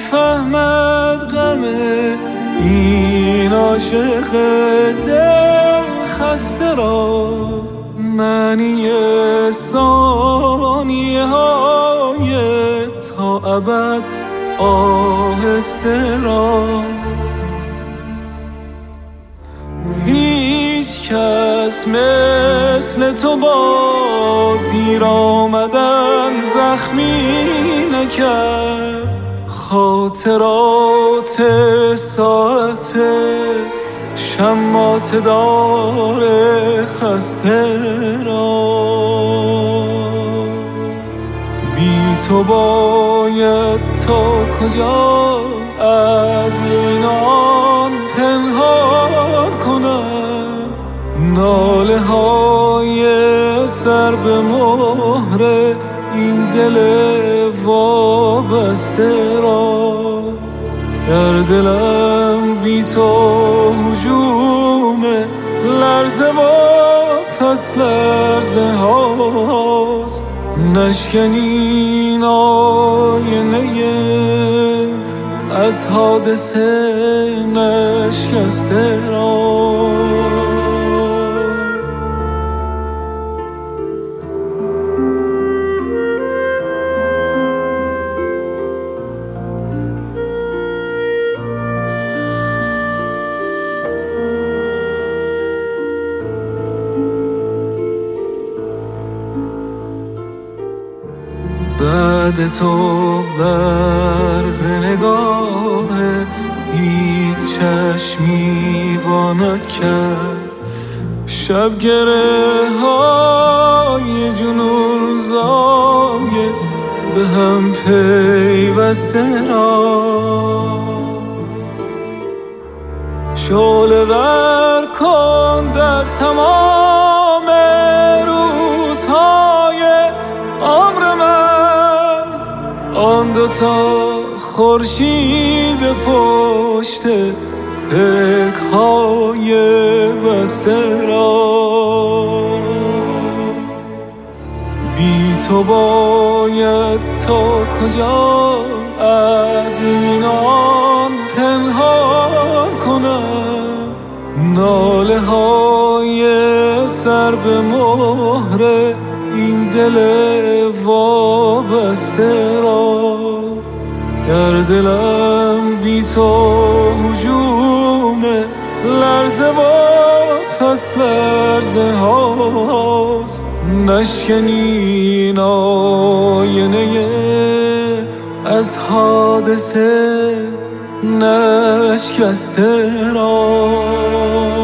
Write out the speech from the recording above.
نفهمد غم این عاشق دل خسته را، معنی ثانیه های تا ابد آهسته را. هیچ کس مثل تو با دیر آمدن زخمی نکرد، خاطرات ساعت شمات دار خسته را. بی تو باید تا کجا از این آن پنهان کنم، ناله های سر به مهر این دل وابسته را. در دلم بی تو هجوم لرزه و پس لرزه هاست، نشکنین آینه از حادثه نشکسته را. بعد تو برق نگاه هیچ چشمی وا نکرد، شب گره های جنون زای به هم پیوسته را. شعله ور کن در تمام روزهای عمر من، آن دوتا خورشید پشت پلک‌های بسته را. بی تو باید تا کجا از این آن پنهان کنم، ناله های سر به مهر این دل وابسته را. در دلم بی تو هجوم لرزه و پس لرزه هاست، نشکنین آینه از حادثه نشکسته را.